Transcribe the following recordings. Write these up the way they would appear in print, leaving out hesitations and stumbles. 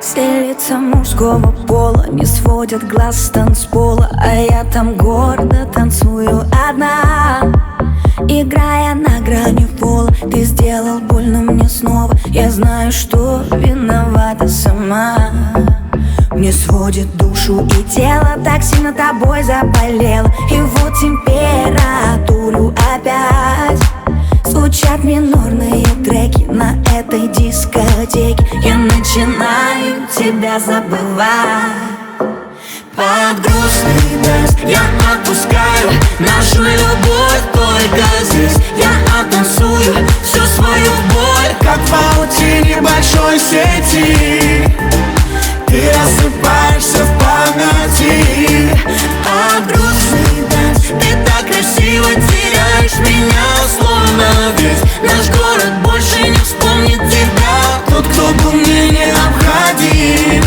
Все лица мужского пола не сводят глаз с танцпола, а я там гордо танцую одна, играя на грани пола. Ты сделал больно мне снова, я знаю, что виновата сама. Мне сводит душу и тело, так сильно тобой заболело. И вот температуру опять звучат минорные треки на этой дискотеке. Я начинаю тебя забывать. Под грустный дождь я отпускаю нашу любовь только здесь. Я оттанцую всю свою боль, как в паутине большой сети. Ты рассыпаешься в памяти. Под грустный дождь ты так красиво теряешь меня, словно весь наш город больше не вспомнит тебя. Тот, кто был мне необходим,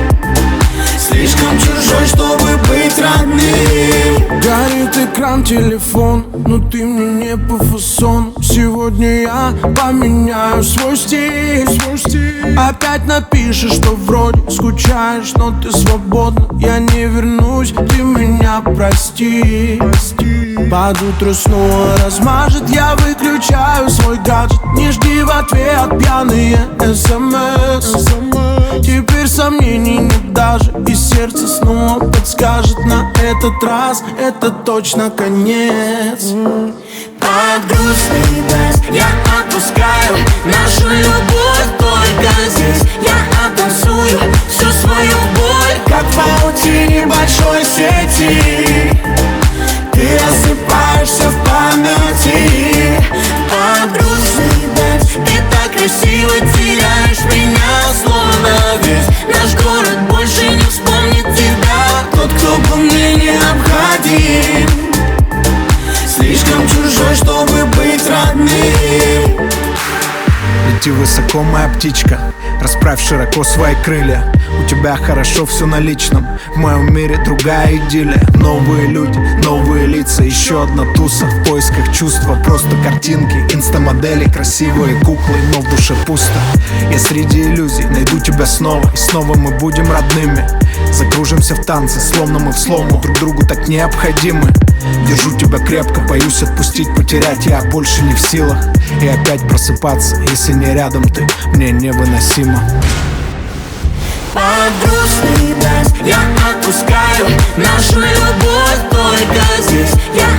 слишком чужой, чтобы быть родным. Горит экран, телефон, но ты мне не по фасону. Сегодня я поменяю свой стиль. Опять напишешь, что вроде скучаешь, но ты свободна. Я не вернусь, ты меня прости. Под утро снова размажет, я выключаю свой гаджет. Не жди в ответ пьяные СМС. Теперь сомнений нет даже, и сердце снова подскажет: на этот раз это точно конец. Под грустный дождь я отпускаю нашу любовь только здесь. Я оттанцую всю свою боль, Как в паутине большой сети. Ты рассыпаешься в памяти. Под грустный дождь ты так красиво теряешь меня, словно весь наш город больше не вспомнит тебя. Тот, кто был мне необходим, слишком чужой, чтобы быть родным. Лети высоко, моя птичка, расправь широко свои крылья. У тебя хорошо все на личном, в моем мире другая идиллия. Новые люди, новые лица, еще одна туса в поисках чувства. Просто картинки, инстамодели, красивые куклы, но в душе пусто. Я среди иллюзий найду тебя снова, и снова мы будем родными. Закружимся в танце, словно мы в слому друг другу так необходимы. Держу тебя крепко, боюсь отпустить, потерять я больше не в силах. И опять просыпаться, если не рядом ты, мне невыносимо. Под грустный дождь я отпускаю нашу любовь только здесь. Я